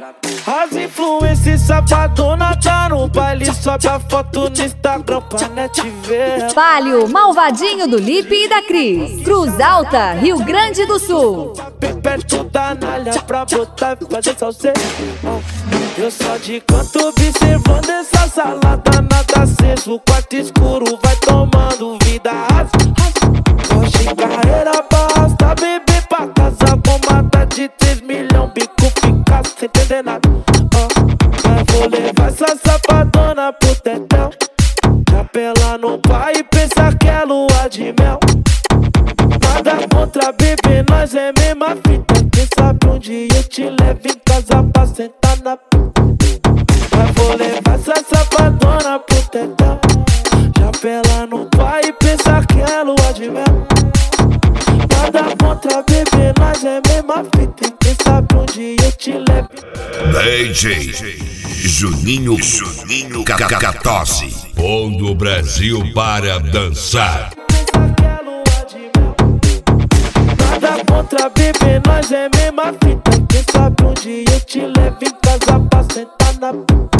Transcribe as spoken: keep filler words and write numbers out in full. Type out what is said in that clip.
As influências safadona tá no baile, sobe a foto no Instagram pra net ver. Palio, malvadinho do Lipe e da Cris. Cruz Alta, Rio Grande do Sul. Perto da nalha pra botar e fazer salseiro. Eu só de canto observando essa salada, nada aceso. O quarto escuro vai tomando vida. Hoje carreira basta, beber pra casa com mata de três milhões, bico fica sem entender nada. Mas vou levar essa safadona pro tetel. Capela no pai e pensa que é lua de mel. Nada contra bebê, nós é mesma fita. Quem sabe um dia eu te levo em casa pra sentar na p***. Mas vou levar essa safadona pro tetel. Capela no pai e pensa que é lua de mel. Nada contra bebê, nós é mesma fita. Quem sabe um dia eu te levo. D J Juninho Juninho Cacatosse, pondo o Brasil para dançar. Nada contra bebê, nós é mesma fita. Quem sabe um dia eu te levo em casa pra sentar na p***.